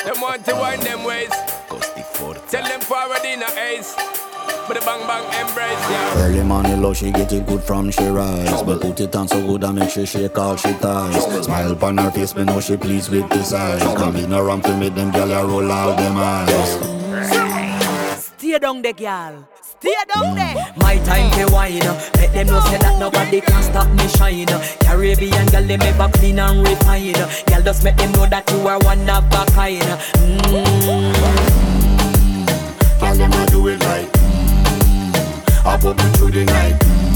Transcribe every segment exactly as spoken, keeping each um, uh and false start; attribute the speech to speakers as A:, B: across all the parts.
A: Them want to wind them ways. Tell them forward in a ace. But the bang bang embrace, yeah.
B: Early morning love, she get it good from she rise. But put it on so good and make she shake all she ties. Smile upon her face, me know she pleased with this eyes. Come in around to make them gyal roll out them eyes.
C: Stay down there, gyal. Stay down there. My time to wine. Let them know say that nobody can stop me shine. Caribbean gyal, them ever clean and refine. Gyal, just make them know that you are one of a kind. Mmm.
B: Gyal, them a do it right. I pop it through the night.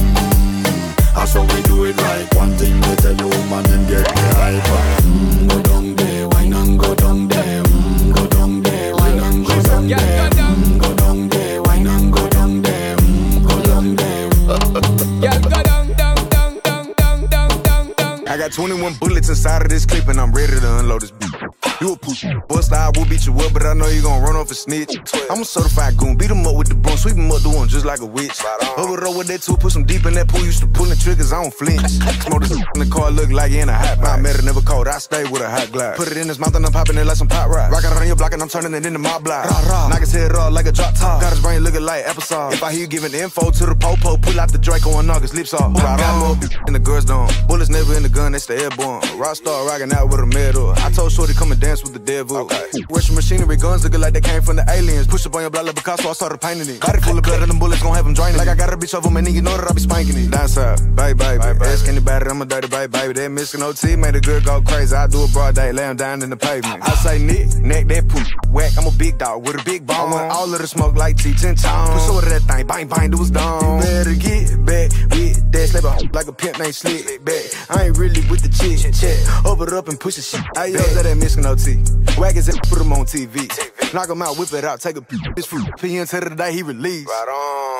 B: Mm, that's how we do it right. One thing we tell you, man, them get me hype. Mm, go down there, wine and go down there. Mm, go down there, wine and go down there. Mm, go down there, wine and go down there. Mm, go down there.
A: Yeah, go down, down, down, down, down, down, down, down.
D: I got twenty-one bullets inside of this clip and I'm ready to unload this beat. You a pussy, bust I will beat you up, but I know you gon' run off a snitch. I'm a certified goon, beat him up with the broom, sweep him up, do him just like a witch. Over the road with that tool, put some deep in that pool, used to pulling triggers, I don't flinch. Smoke this in the car, look like you in a hot rod. I met her, never cold, I stay with a hot glass. Put it in his mouth and I'm popping it like some pot rock. Rock it around your block and I'm turning it into my block. Knock his head off like a drop top. Got his brain looking like applesauce. If I hear you giving info to the po-po, pull out the Draco and knock his lips off. Got more bitch in the girls' dorm. Bullets never in the gun, they stay airborne. Rockstar rocking out with a medal. I told Shorty come and dance with the devil. Okay. Russian machinery guns looking like they came from the aliens. Push up on your blood like Picasso, I started painting it. Body full of blood and them bullets gon' have them draining. Like I got a bitch over me, nigga, you know that I be spanking it. Down south, baby, baby. Ask anybody, I'm a dirty baby, baby. That missing O T made a girl go crazy. I do a broad day, lay him down in the pavement. I say neck, neck, that poop, whack. I'm a big dog with a big bone. I want all of the smoke like T ten tones. Push over that thing, bang, bang, do was done. You better get back with that. Slap a like a pimp named Slick back. I ain't really with the chick, chat. Over it up and push the shit. I yo, that missing O T. Whack his ass, put him on T V. Knock him out, whip it out, take a peek. This fruit. P into the day he released. Right on.